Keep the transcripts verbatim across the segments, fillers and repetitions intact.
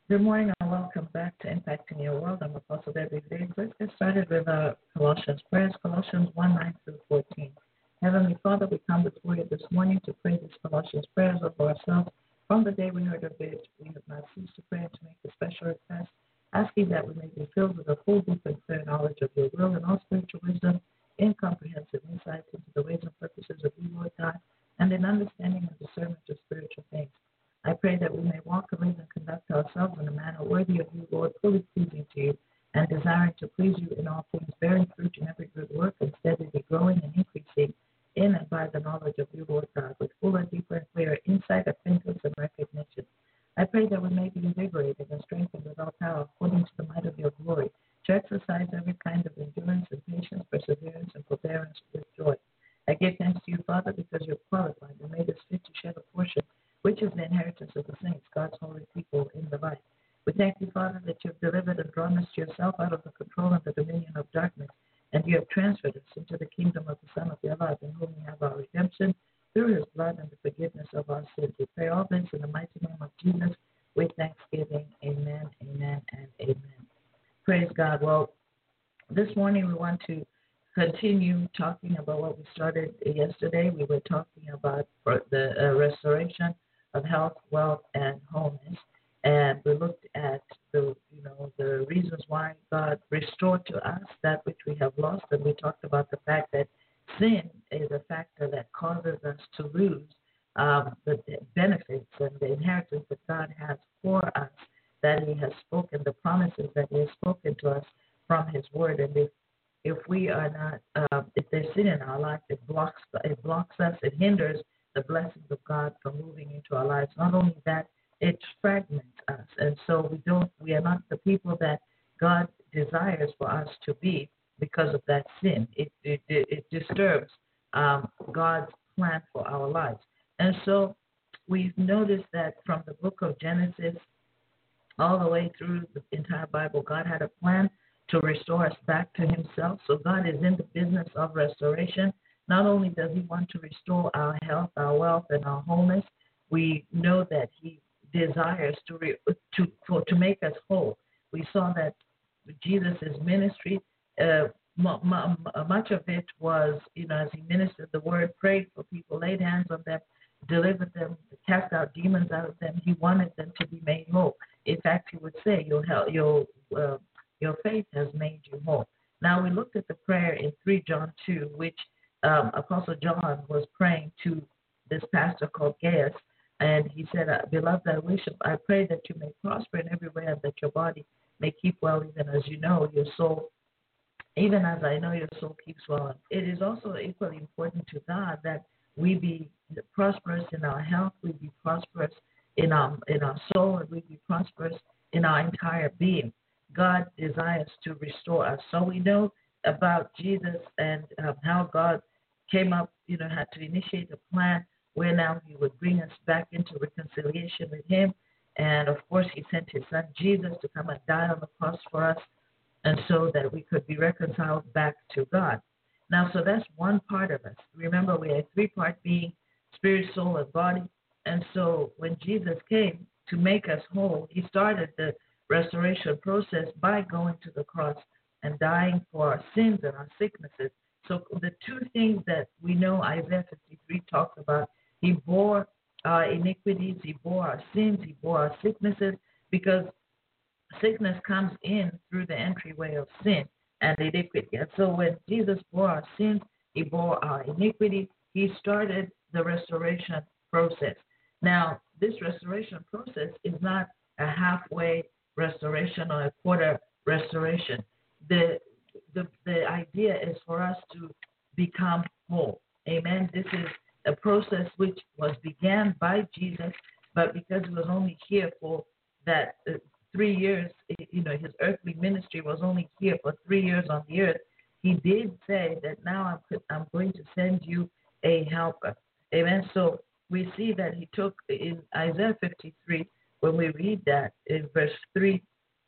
Good morning and welcome back to Impacting Your World. I'm Apostle Debbie Riggs. Let's get started with our Colossians prayers, Colossians one nine through fourteen. Heavenly Father, we come before you this morning to pray these Colossians prayers over ourselves. From the day we heard of it, we have not ceased to pray and to make a special request, asking that we may be filled with a full, deep, and clear knowledge of your will and all spiritual wisdom, in comprehensive insight into the ways and purposes of you, Lord God, and in understanding and discernment of spiritual things. I pray that we may walk, live, and conduct ourselves in a manner worthy of you, Lord, fully pleasing to you, and desiring to please you in all things, bearing fruit in every good work, and steadily growing and increasing in and by the knowledge of you, Lord God, with fuller, deeper, and clearer insight, acquaintance, and recognition. I pray that we may be invigorated and strengthened with all power according to the might of your glory, to exercise every kind of endurance and patience, perseverance, and forbearance with joy. I give thanks to you, Father, because you have qualified and made us fit to share the portion which is the inheritance of the saints, God's holy people in the light. We thank you, Father, that you have delivered and drawn us to yourself out of the control and the dominion of darkness, and you have transferred us into the kingdom of the Son of your love, in whom we have our redemption through his blood and the forgiveness of our sins. We pray all this in the mighty name of Jesus with thanksgiving. Amen, amen, and amen. Praise God. Well, this morning we want to continue talking about what we started yesterday. We were talking about the uh, restoration of health, wealth, and wholeness, and we looked at the you know the reasons why God restored to us that which we have lost, and we talked about the fact that sin is a factor that causes us to lose um, the benefits and the inheritance that God has for us, that He has spoken, the promises that He has spoken to us from His Word, and if if we are not, uh, if there's sin in our life, it blocks it blocks us, it hinders the blessings of God from moving into our lives. Not only that, it fragments us, and so we don't, we are not the people that God desires for us to be because of that sin. It it, it disturbs um, God's plan for our lives, and so we've noticed that from the book of Genesis all the way through the entire Bible, God had a plan to restore us back to himself. So God is in the business of restoration. Not only does he want to restore our health, our wealth, and our wholeness, we know that he desires to re, to for, to make us whole. We saw that Jesus' ministry, uh, m- m- much of it was, you know, as he ministered the word, prayed for people, laid hands on them, delivered them, cast out demons out of them. He wanted them to be made whole. In fact, he would say, "Your help, your uh, your faith has made you whole." Now, we looked at the prayer in First John two, which um, Apostle John was praying to this pastor called Gaius, and he said, "Beloved, I wish, I pray that you may prosper in every way, and that your body may keep well, even as you know your soul, even as I know your soul keeps well." It is also equally important to God that we be prosperous in our health, we be prosperous in our in our soul, and we be prosperous in our entire being. God desires to restore us. So we know about Jesus and um, how God came up, you know, had to initiate a plan where now he would bring us back into reconciliation with him. And of course, he sent his son Jesus to come and die on the cross for us, and so that we could be reconciled back to God. Now, so that's one part of us. Remember, we are a three-part being, spirit, soul, and body. And so when Jesus came to make us whole, he started the restoration process by going to the cross and dying for our sins and our sicknesses. So the two things that we know Isaiah fifty-three talks about, he bore our iniquities, he bore our sins, he bore our sicknesses, because sickness comes in through the entryway of sin and iniquity. And so when Jesus bore our sins, he bore our iniquity, he started the restoration process. Now, this restoration process is not a halfway restoration or a quarter restoration. The, the the idea is for us to become whole. Amen. This is a process which was began by Jesus, but because he was only here for that uh, three years, you know, his earthly ministry was only here for three years on the earth, he did say that now I'm, I'm going to send you a helper. Amen. So we see that he took in Isaiah fifty-three, when we read that in verse three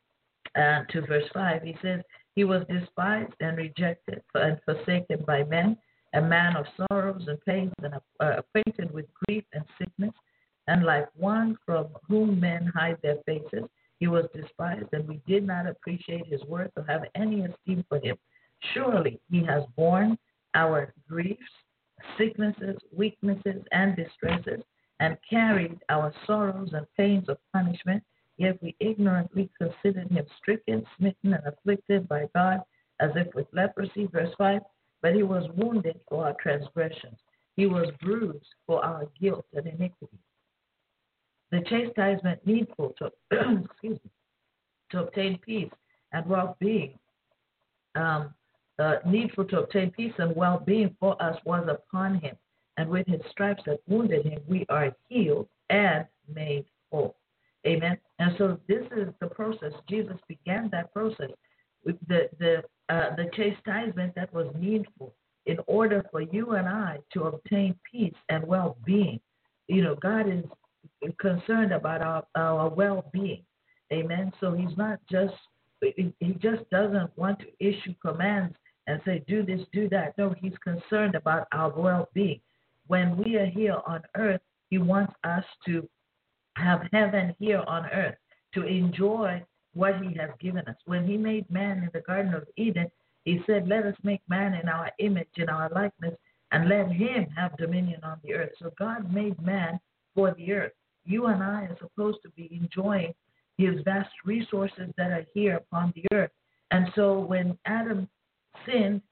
uh, to verse five, he says, "He was despised and rejected and forsaken by men, a man of sorrows and pains, and uh, acquainted with grief and sickness, and like one from whom men hide their faces. He was despised, and we did not appreciate his worth or have any esteem for him. Surely he has borne our griefs, sicknesses, weaknesses, and distresses, and carried our sorrows and pains of punishment. Yet we ignorantly considered him stricken, smitten, and afflicted by God, as if with leprosy. Verse five, but he was wounded for our transgressions. He was bruised for our guilt and iniquity. The chastisement needful to, excuse me, to obtain peace and well-being, um, uh, needful to obtain peace and well-being for us was upon him. And with his stripes that wounded him, we are healed and made whole. Amen. And so this is the process. Jesus began that process with the the uh, the chastisement that was needful in order for you and I to obtain peace and well-being. You know, God is concerned about our, our well-being. Amen. So he's not just, he just doesn't want to issue commands and say, do this, do that. No, he's concerned about our well-being. When we are here on earth, he wants us to have heaven here on earth, to enjoy what he has given us. When he made man in the Garden of Eden, he said, let us make man in our image, in our likeness, and let him have dominion on the earth. So God made man for the earth. You and I are supposed to be enjoying his vast resources that are here upon the earth. And so when Adam sinned,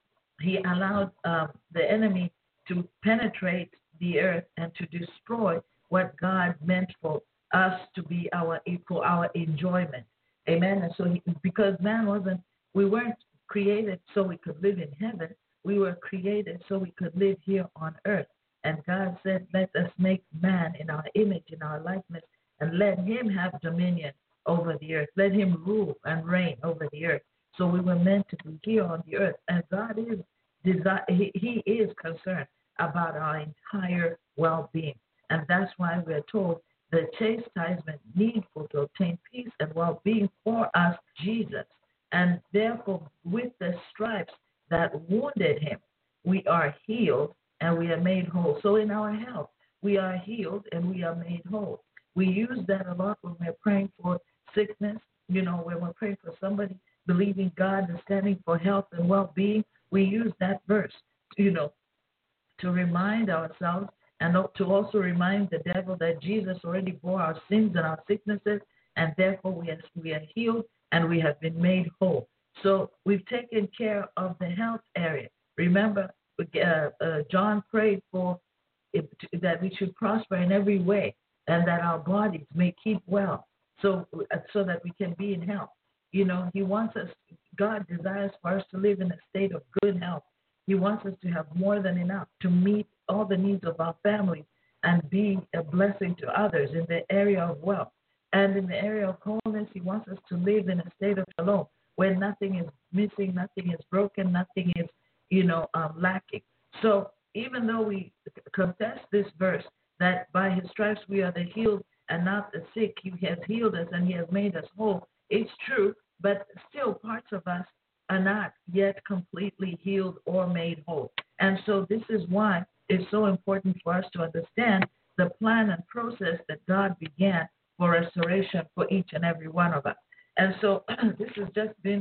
he allowed um, the enemy to penetrate the earth and to destroy what God meant for us to be our for our enjoyment. Amen. And so he, because man wasn't, we weren't created so we could live in heaven. We were created so we could live here on earth. And God said, let us make man in our image, in our likeness, and let him have dominion over the earth. Let him rule and reign over the earth. So we were meant to be here on the earth. And God is desire, he, he is concerned about our entire well-being. And that's why we're told the chastisement needful to obtain peace and well-being for us, Jesus. And therefore, with the stripes that wounded him, we are healed and we are made whole. So in our health, we are healed and we are made whole. We use that a lot when we're praying for sickness, you know, when we're praying for somebody, believing God and standing for health and well-being. We use that verse, you know, to remind ourselves and to also remind the devil that Jesus already bore our sins and our sicknesses, and therefore we are, we are healed and we have been made whole. So we've taken care of the health area. Remember, uh, uh, John prayed for it, that we should prosper in every way and that our bodies may keep well, so so that we can be in health. You know, he wants us, God desires for us to live in a state of good health. He wants us to have more than enough to meet all the needs of our families and be a blessing to others in the area of wealth. And in the area of wholeness, he wants us to live in a state of shalom, where nothing is missing, nothing is broken, nothing is, you know, um, lacking. So even though we confess this verse, that by his stripes we are the healed and not the sick, he has healed us and he has made us whole. It's true, but still parts of us are not yet completely healed or made whole. And so this is why it's so important for us to understand the plan and process that God began for restoration for each and every one of us. And so this has just been,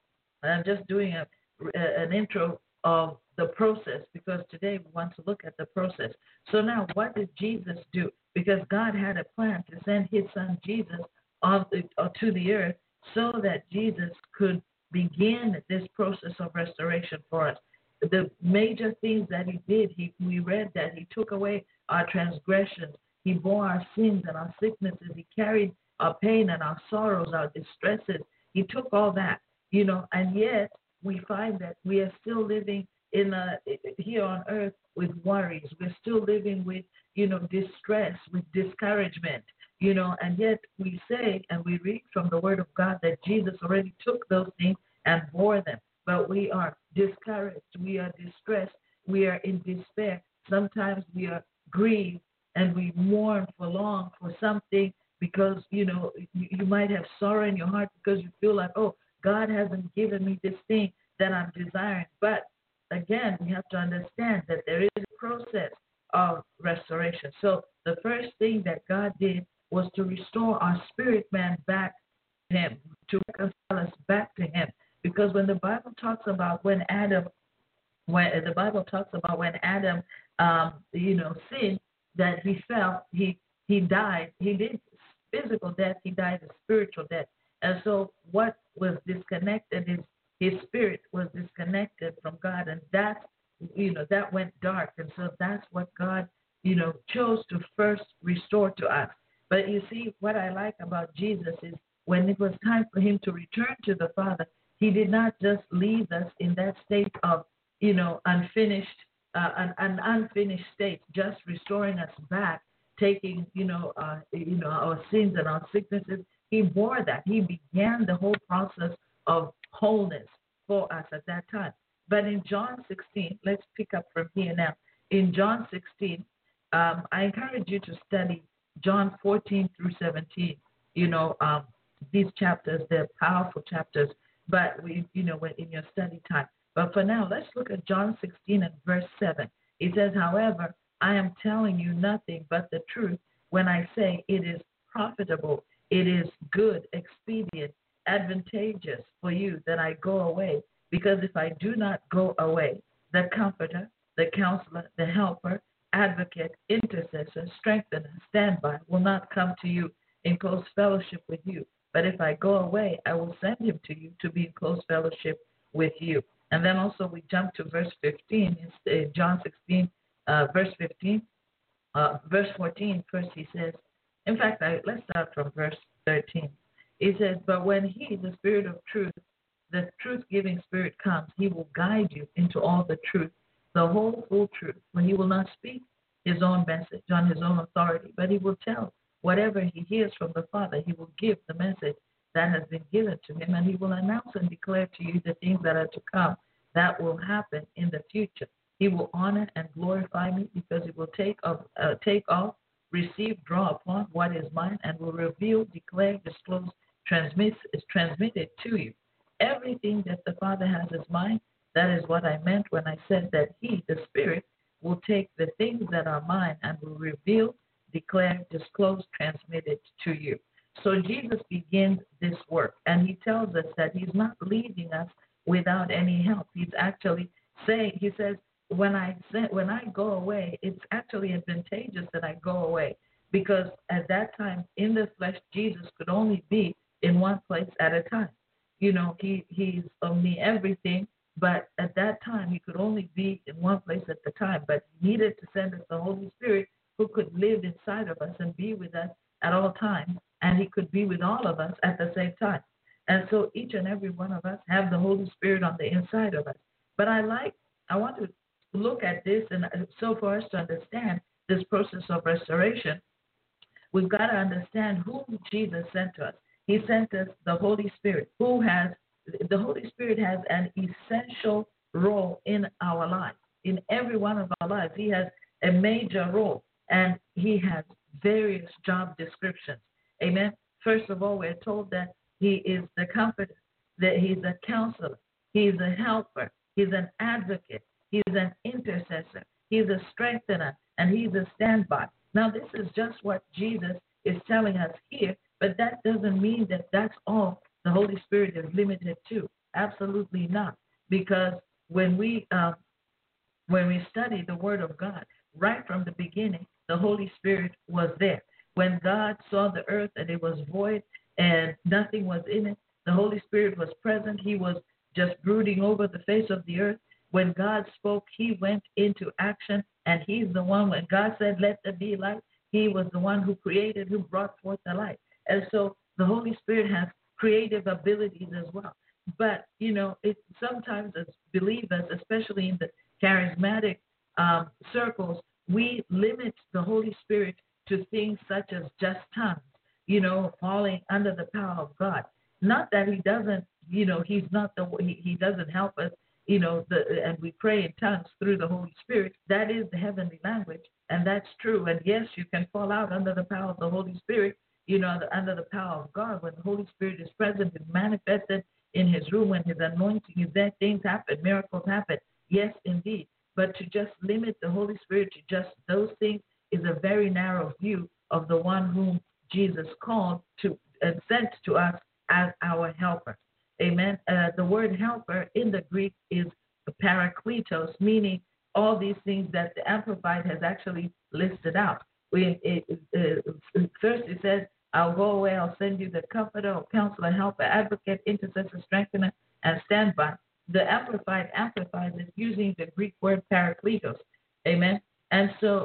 I'm just doing a, an intro of the process, because today we want to look at the process. So now, what did Jesus do? Because God had a plan to send his son Jesus on the, uh, to the earth so that Jesus could begin this process of restoration for us. The major things that he did, he, we read that he took away our transgressions. He bore our sins and our sicknesses. He carried our pain and our sorrows, our distresses. He took all that, you know, and yet we find that we are still living in a, here on earth with worries. We're still living with, you know, distress, with discouragement, you know, and yet we say and we read from the Word of God that Jesus already took those things and bore them. But we are discouraged, we are distressed, we are in despair. Sometimes we are grieved and we mourn for long for something because, you know, you, you might have sorrow in your heart because you feel like, oh, God hasn't given me this thing that I'm desiring. But again, we have to understand that there is a process of restoration. So the first thing that God did was to restore our spirit man back to him, to reconcile us back to him. Because when the Bible talks about when Adam, when the Bible talks about when Adam, um, you know, sinned, that he fell, he he died. He did physical death. He died a spiritual death. And so what was disconnected is his spirit was disconnected from God, and that, you know, that went dark. And so that's what God, you know, chose to first restore to us. But you see, what I like about Jesus is when it was time for him to return to the Father, he did not just leave us in that state of, you know, unfinished, uh, an, an unfinished state, just restoring us back, taking, you know, uh, you know, our sins and our sicknesses. He bore that. He began the whole process of wholeness for us at that time. But in John sixteen, let's pick up from here now. In John sixteen, um, I encourage you to study John fourteen through seventeen. You know, um, these chapters, they're powerful chapters, but we, you know, when in your study time. But for now, let's look at John sixteen and verse seven. It says, however, I am telling you nothing but the truth when I say it is profitable, it is good, expedient, advantageous for you that I go away. Because if I do not go away, the Comforter, the Counselor, the Helper, Advocate, Intercessor, Strengthener, Standby will not come to you in close fellowship with you. But if I go away, I will send him to you to be in close fellowship with you. And then also we jump to verse fifteen, in John sixteen, uh, verse fifteen, uh, verse fourteen. First he says, in fact, I, let's start from verse thirteen. It says, but when he, the Spirit of truth, the truth-giving Spirit comes, he will guide you into all the truth, the whole full truth. For he will not speak his own message on his own authority, but he will tell whatever he hears from the Father. He will give the message that has been given to him, and he will announce and declare to you the things that are to come, that will happen in the future. He will honor and glorify me, because he will take off, uh, take off, receive, draw upon what is mine, and will reveal, declare, disclose, transmit, is transmitted to you. Everything that the Father has is mine. That is what I meant when I said that he, the Spirit, will take the things that are mine and will reveal, declare, disclose, transmit it to you. So Jesus begins this work, and he tells us that he's not leaving us without any help. He's actually saying, he says, when I when I go away, it's actually advantageous that I go away, because at that time in the flesh, Jesus could only be in one place at a time. You know, he he's omni everything, but at that time he could only be in one place at the time. But he needed to send us the Holy Spirit, who could live inside of us and be with us at all times, and he could be with all of us at the same time. And so each and every one of us have the Holy Spirit on the inside of us. But I like, I want to look at this, and so for us to understand this process of restoration, we've got to understand who Jesus sent to us. He sent us the Holy Spirit, who has, the Holy Spirit has an essential role in our lives, in every one of our lives. He has a major role, and he has various job descriptions. Amen. First of all, we're told that he is the Comforter, that he's a counselor, he's a helper, he's an advocate, he's an intercessor, he's a strengthener, and he's a standby. Now, this is just what Jesus is telling us here, but that doesn't mean that that's all the Holy Spirit is limited to. Absolutely not, because when we um, when we study the Word of God, right from the beginning, the Holy Spirit was there. When God saw the earth and it was void and nothing was in it, the Holy Spirit was present. He was just brooding over the face of the earth. When God spoke, he went into action, and he's the one, when God said, let there be light, he was the one who created, who brought forth the light. And so the Holy Spirit has creative abilities as well. But, you know, it sometimes as believers, especially in the charismatic um, circles, we limit the Holy Spirit to things such as just tongues, you know, falling under the power of God. Not that he doesn't, you know, he's not the, he, he doesn't help us, you know, the, and we pray in tongues through the Holy Spirit. That is the heavenly language, and that's true. And yes, you can fall out under the power of the Holy Spirit, you know, the, under the power of God. When the Holy Spirit is present, is manifested in his room, when his anointing is there, things happen, miracles happen. Yes, indeed. But to just limit the Holy Spirit to just those things is a very narrow view of the one whom Jesus called to and sent to us as our helper. Amen. Uh, the word helper in the Greek is parakletos, meaning all these things that the Amplified has actually listed out. We, it, it, it, first it says, I'll go away, I'll send you the comforter, or counselor, helper, advocate, intercessor, strengthener, and standby. The Amplified amplifies it using the Greek word parakletos. Amen. And so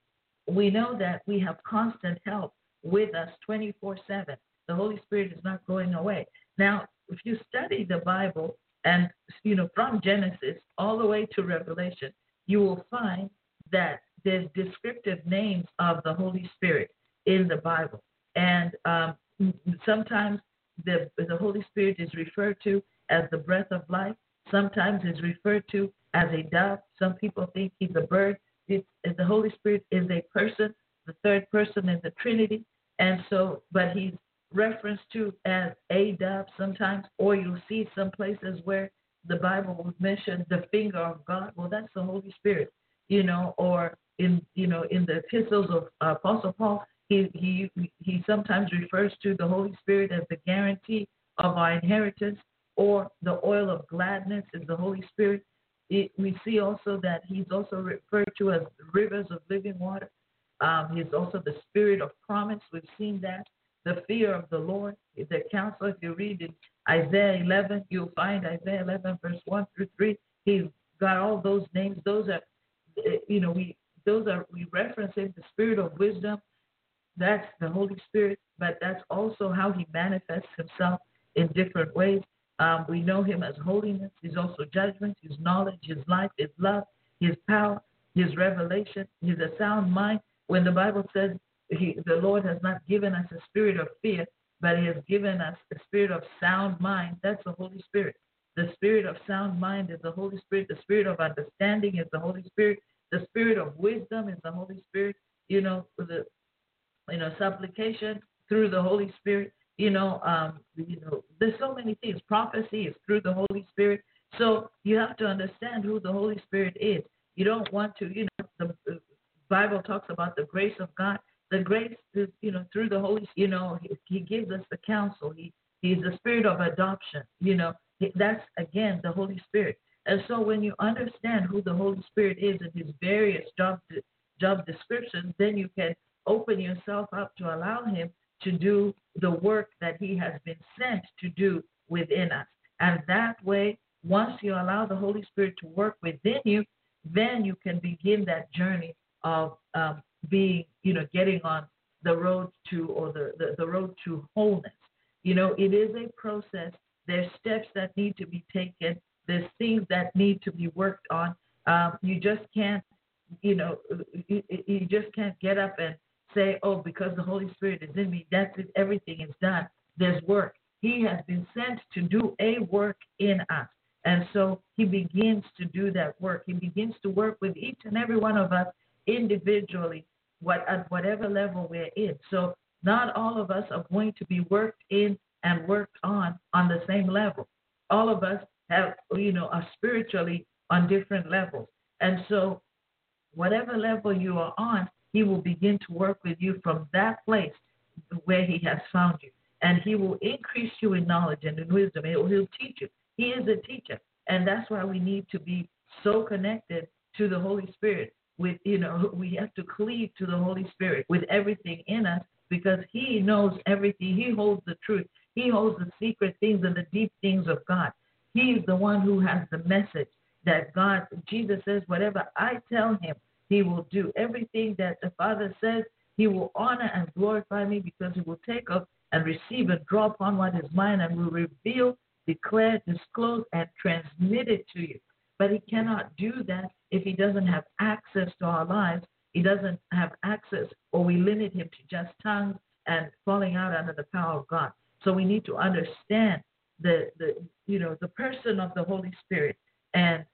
we know that we have constant help with us twenty-four seven. The Holy Spirit is not going away. Now, if you study the Bible and, you know, from Genesis all the way to Revelation, you will find that there's descriptive names of the Holy Spirit in the Bible. And um, sometimes the, the Holy Spirit is referred to as the breath of life. Sometimes it's referred to as a dove. Some people think he's a bird. It's, the Holy Spirit is a person, the third person in the Trinity. And so, but he's referenced to as a dove sometimes, or you'll see some places where the Bible would mention the finger of God. Well, that's the Holy Spirit, you know, or in, you know, in the epistles of uh, Apostle Paul, he, he, he sometimes refers to the Holy Spirit as the guarantee of our inheritance, or the oil of gladness is the Holy Spirit. It, we see also that he's also referred to as rivers of living water. Um, he's also the Spirit of promise. We've seen that. The fear of the Lord, the counsel. If you read in Isaiah eleven, you'll find Isaiah eleven, verse one through three. He's got all those names. Those are, you know, we those are we referencing the Spirit of wisdom. That's the Holy Spirit, but that's also how he manifests himself in different ways. Um, we know him as holiness. He's also judgment, his knowledge, his life, his love, his power, his revelation. He's a sound mind. When the Bible says he, the Lord has not given us a spirit of fear, but he has given us a spirit of sound mind, that's the Holy Spirit. The spirit of sound mind is the Holy Spirit. The spirit of understanding is the Holy Spirit. The spirit of wisdom is the Holy Spirit. You know, the you know supplication through the Holy Spirit. You know, um, you know, there's so many things. Prophecy is through the Holy Spirit. So you have to understand who the Holy Spirit is. You don't want to, you know, the, the Bible talks about the grace of God. The grace is, you know, through the Holy, you know, he, he gives us the counsel. He He's the spirit of adoption. You know, that's, again, the Holy Spirit. And so when you understand who the Holy Spirit is and his various job, job descriptions, then you can open yourself up to allow him to do the work that he has been sent to do within us. And that way, once you allow the Holy Spirit to work within you, then you can begin that journey of um, being, you know, getting on the road to, or the, the, the road to wholeness. You know, it is a process. There's steps that need to be taken. There's things that need to be worked on. Um, you just can't, you know, you, you just can't get up and say, oh, because the Holy Spirit is in me, that's it, everything is done. There's work. He has been sent to do a work in us. And so he begins to do that work. He begins to work with each and every one of us individually, what at whatever level we're in. So not all of us are going to be worked in and worked on on the same level. All of us have, you know, are spiritually on different levels. And so whatever level you are on, he will begin to work with you from that place where he has found you. And he will increase you in knowledge and in wisdom. He'll, he'll teach you. He is a teacher. And that's why we need to be so connected to the Holy Spirit. With, you know, we have to cleave to the Holy Spirit with everything in us, because he knows everything. He holds the truth. He holds the secret things and the deep things of God. He's the one who has the message that God, Jesus says, whatever I tell him, he will do. Everything that the Father says, he will honor and glorify me, because he will take up and receive and draw upon what is mine, and will reveal, declare, disclose, and transmit it to you. But he cannot do that if he doesn't have access to our lives. He doesn't have access, or we limit him to just tongues and falling out under the power of God. So we need to understand the, the you know, the person of the Holy Spirit. And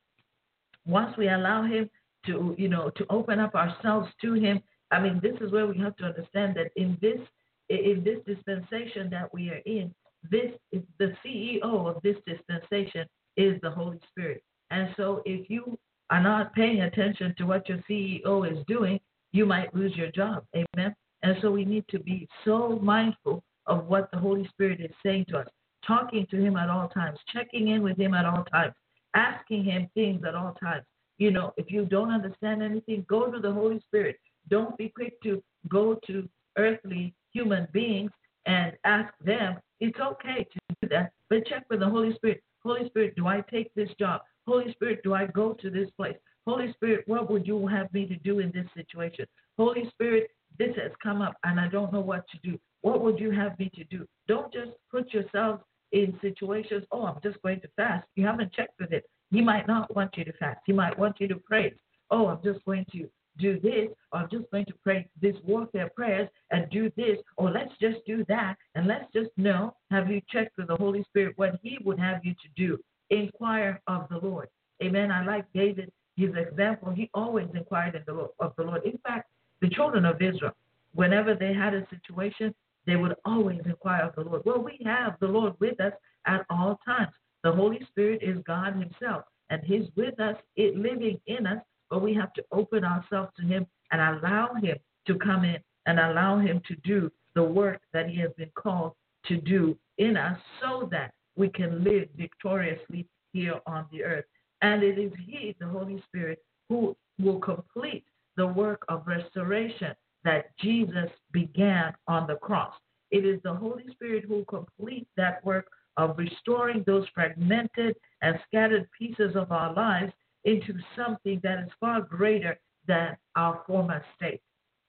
once we allow him to, you know, to open up ourselves to him, I mean, this is where we have to understand that in this, in this dispensation that we are in, this is the C E O of this dispensation is the Holy Spirit. And so if you are not paying attention to what your C E O is doing, you might lose your job. Amen. And so we need to be so mindful of what the Holy Spirit is saying to us, talking to him at all times, checking in with him at all times, asking him things at all times. You know, if you don't understand anything, go to the Holy Spirit. Don't be quick to go to earthly human beings and ask them. It's okay to do that, but check with the Holy Spirit. Holy Spirit, do I take this job? Holy Spirit, do I go to this place? Holy Spirit, what would you have me to do in this situation? Holy Spirit, this has come up and I don't know what to do. What would you have me to do? Don't just put yourself in situations, oh, I'm just going to fast. You haven't checked with it. He might not want you to fast. He might want you to pray. Oh, I'm just going to do this, or I'm just going to pray this warfare prayers and do this, or let's just do that, and let's just know, have you checked with the Holy Spirit what he would have you to do? Inquire of the Lord. Amen. I like David, his example. He always inquired in the Lord, of the Lord. In fact, the children of Israel, whenever they had a situation, they would always inquire of the Lord. Well, we have the Lord with us at all times. The Holy Spirit is God himself, and he's with us, it living in us, but we have to open ourselves to him and allow him to come in and allow him to do the work that he has been called to do in us so that we can live victoriously here on the earth. And it is he, the Holy Spirit, who will complete the work of restoration that Jesus began on the cross. It is the Holy Spirit who completes that work of restoring those fragmented and scattered pieces of our lives into something that is far greater than our former state.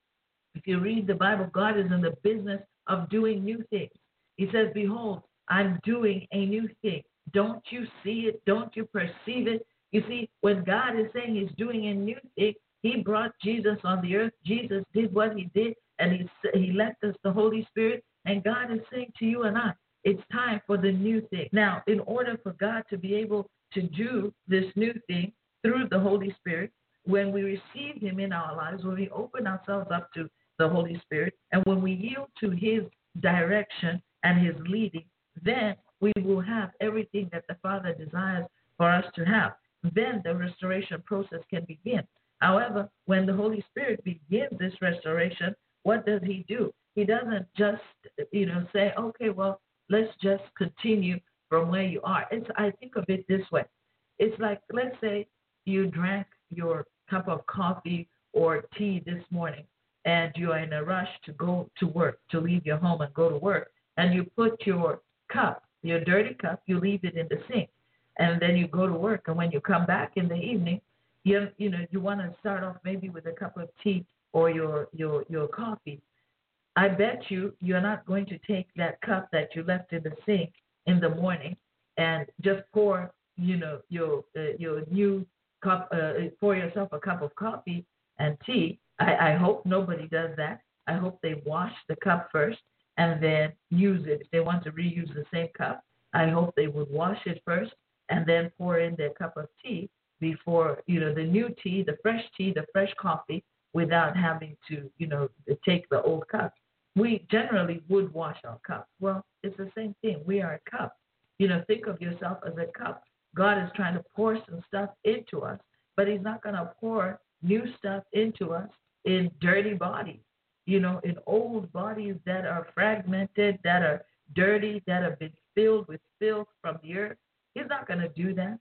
If you read the Bible, God is in the business of doing new things. He says, behold, I'm doing a new thing. Don't you see it? Don't you perceive it? You see, when God is saying he's doing a new thing, he brought Jesus on the earth. Jesus did what he did, and he, he left us the Holy Spirit. And God is saying to you and I, it's time for the new thing. Now, in order for God to be able to do this new thing through the Holy Spirit, when we receive him in our lives, when we open ourselves up to the Holy Spirit, and when we yield to his direction and his leading, then we will have everything that the Father desires for us to have. Then the restoration process can begin. However, when the Holy Spirit begins this restoration, what does he do? He doesn't just, you know, say, okay, well, let's just continue from where you are. It's, I think of it this way. It's like, let's say you drank your cup of coffee or tea this morning, and you are in a rush to go to work, to leave your home and go to work, and you put your cup, your dirty cup, you leave it in the sink, and then you go to work, and when you come back in the evening, you you know you want to start off maybe with a cup of tea or your your your coffee. I bet you you're not going to take that cup that you left in the sink in the morning and just pour you know your uh, your new cup, uh, pour yourself a cup of coffee and tea. I, I hope nobody does that. I hope they wash the cup first and then use it. If they want to reuse the same cup, I hope they would wash it first and then pour in their cup of tea before, you know, the new tea, the fresh tea, the fresh coffee, without having to, you know, take the old cup. We generally would wash our cup. Well, it's the same thing. We are a cup. You know, think of yourself as a cup. God is trying to pour some stuff into us, but he's not going to pour new stuff into us in dirty bodies, you know, in old bodies that are fragmented, that are dirty, that have been filled with filth from the earth. He's not going to do that.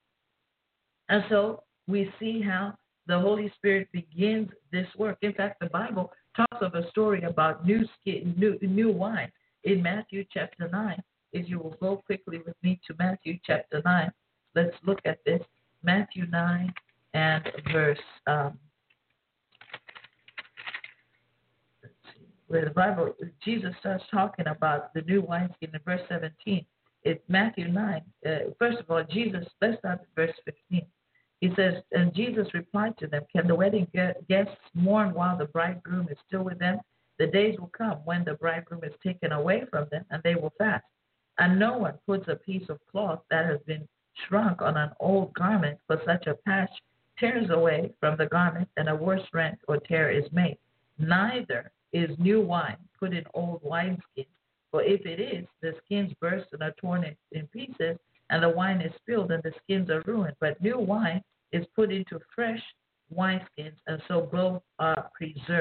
And so we see how the Holy Spirit begins this work. In fact, the Bible talks of a story about new skin, new, new wine in Matthew chapter nine. If you will go quickly with me to Matthew chapter nine, let's look at this. Matthew nine and verse, um, let's see, where the Bible, Jesus starts talking about the new wineskin in verse seventeen. It's Matthew nine. Uh, first of all, Jesus, let's start at verse fifteen. He says, and Jesus replied to them, can the wedding guests mourn while the bridegroom is still with them? The days will come when the bridegroom is taken away from them, and they will fast. And no one puts a piece of cloth that has been shrunk on an old garment, for such a patch tears away from the garment, and a worse rent or tear is made. Neither is new wine put in old wineskins, for if it is, the skins burst and are torn in, in pieces, and the wine is spilled, and the skins are ruined. But new wine is put into fresh wineskins, and so both are preserved.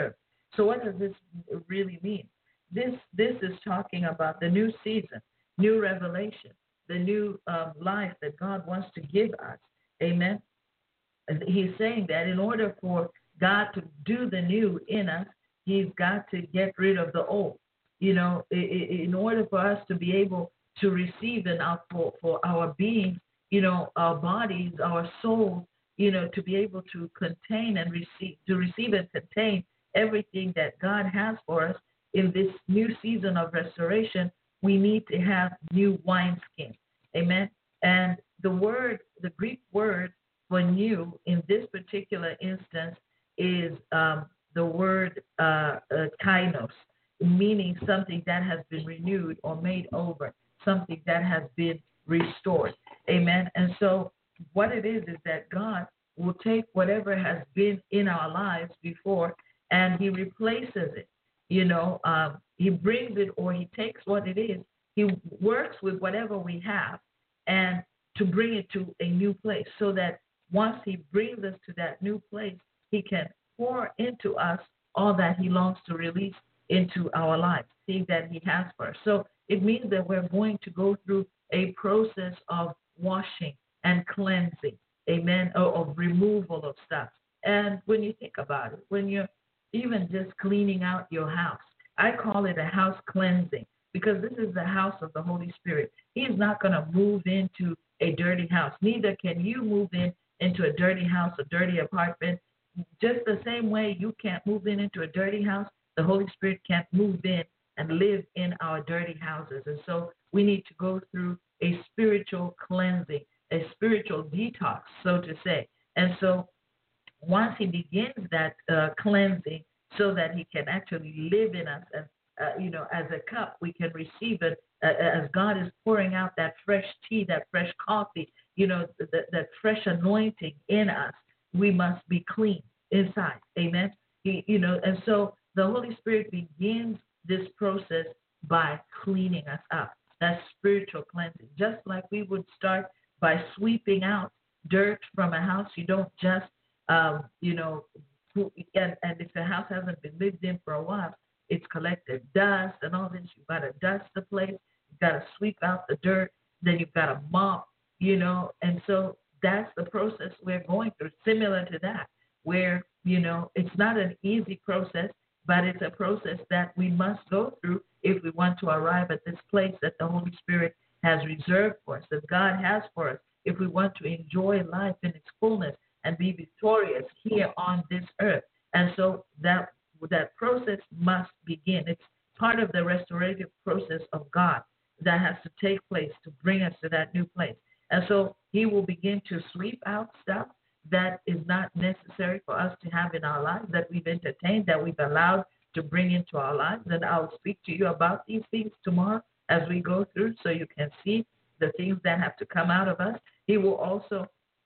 So what does this really mean? This this is talking about the new season, new revelation, the new um, life that God wants to give us. Amen. And he's saying that in order for God to do the new in us, he's got to get rid of the old. You know, in order for us to be able to receive and for, for our being, you know, our bodies, our souls, you know, to be able to contain and receive, to receive and contain everything that God has for us in this new season of restoration, we need to have new wineskin. Amen. And the word, the Greek word for new in this particular instance is um, the word uh, uh, kainos, meaning something that has been renewed or made over, something that has been restored. Amen. And so what it is is that God will take whatever has been in our lives before and he replaces it. You know, um, he brings it or he takes what it is. He works with whatever we have and to bring it to a new place so that once he brings us to that new place, he can pour into us all that he longs to release into our lives, things that he has for us. So it means that we're going to go through a process of washing and cleansing, amen, or of removal of stuff. And when you think about it, when you're even just cleaning out your house, I call it a house cleansing because this is the house of the Holy Spirit. He is not going to move into a dirty house. Neither can you move in into a dirty house, a dirty apartment. Just the same way you can't move in into a dirty house, the Holy Spirit can't move in and live in our dirty houses. And so we need to go through a spiritual cleansing, a spiritual detox, so to say. And so once he begins that uh, cleansing so that he can actually live in us, and uh, you know, as a cup, we can receive it uh, as God is pouring out that fresh tea, that fresh coffee, you know, that, that fresh anointing in us. We must be clean inside. Amen. He, you know, and so the Holy Spirit begins this process by cleaning us up. That's spiritual cleansing. Just like we would start by sweeping out dirt from a house, you don't just, um, you know, and, and if the house hasn't been lived in for a while, it's collected dust and all this. You've got to dust the place. You've got to sweep out the dirt. Then you've got to mop, you know, and so that's the process we're going through, similar to that, where, you know, it's not an easy process, but it's a process that we must go through if we want to arrive at this place that the Holy Spirit has reserved for us, that God has for us, if we want to enjoy life in its fullness and be victorious here on this earth. And so that that process must begin. It's part of the restorative process of God that has to take place to bring us to that new place. And so he will begin to sweep out stuff that is not necessary for us to have in our lives, that we've entertained, that we've allowed to bring into our lives. And I'll speak to you about these things tomorrow as we go through so you can see the things that have to come out of us. He will also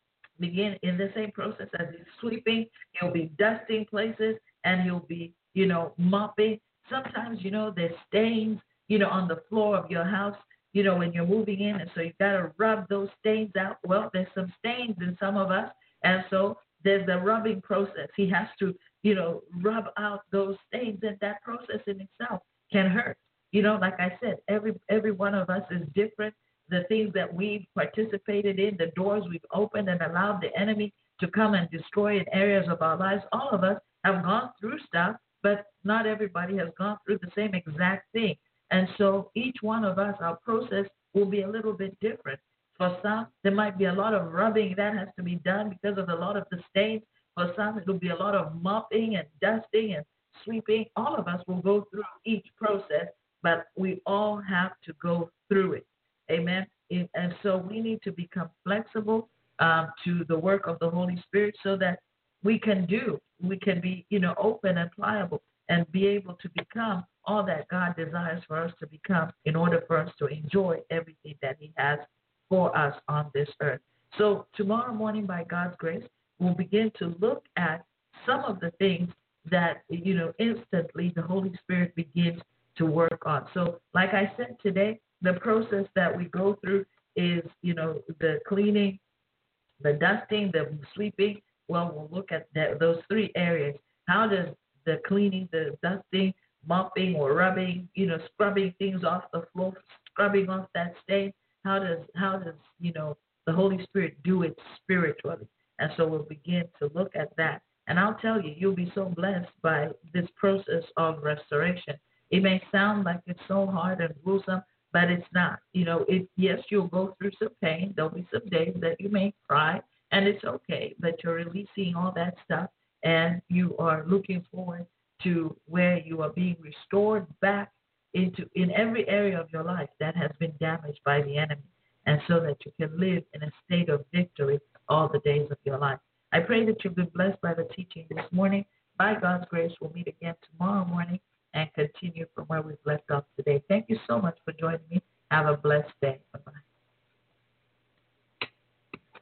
begin in the same process as he's sweeping. He'll be dusting places and he'll be, you know, mopping. Sometimes, you know, there's stains, you know, on the floor of your house, you know, when you're moving in. And so you've got to rub those stains out. Well, there's some stains in some of us. And so there's the rubbing process. He has to, you know, rub out those stains. And that process in itself can hurt. You know, like I said, every every one of us is different. The things that we've participated in, the doors we've opened and allowed the enemy to come and destroy in areas of our lives, all of us have gone through stuff, but not everybody has gone through the same exact thing. And so each one of us, our process will be a little bit different. For some, there might be a lot of rubbing that has to be done because of a lot of the stains. For some, it will be a lot of mopping and dusting and sweeping. All of us will go through each process, but we all have to go through it. Amen. And so we need to become flexible um, to the work of the Holy Spirit so that we can do, we can be, you know, open and pliable and be able to become all that God desires for us to become in order for us to enjoy everything that he has for us on this earth. So tomorrow morning, by God's grace, we'll begin to look at some of the things that, you know, instantly the Holy Spirit begins to work on. So like I said today, the process that we go through is, you know, the cleaning, the dusting, the sweeping. Well, we'll look at that, those three areas. How does the cleaning, the dusting, mopping or rubbing, you know, scrubbing things off the floor, scrubbing off that stain. How does how does you know the Holy Spirit do it spiritually? And so we'll begin to look at that. And I'll tell you, you'll be so blessed by this process of restoration. It may sound like it's so hard and gruesome, but it's not. You know, it, yes, you'll go through some pain. There'll be some days that you may cry, and it's okay, but you're releasing all that stuff, and you are looking forward to where you are being restored back into in every area of your life that has been damaged by the enemy, and so that you can live in a state of victory all the days of your life. I pray that you've been blessed by the teaching this morning. By God's grace, we'll meet again tomorrow morning and continue from where we've left off today. Thank you so much for joining me. Have a blessed day.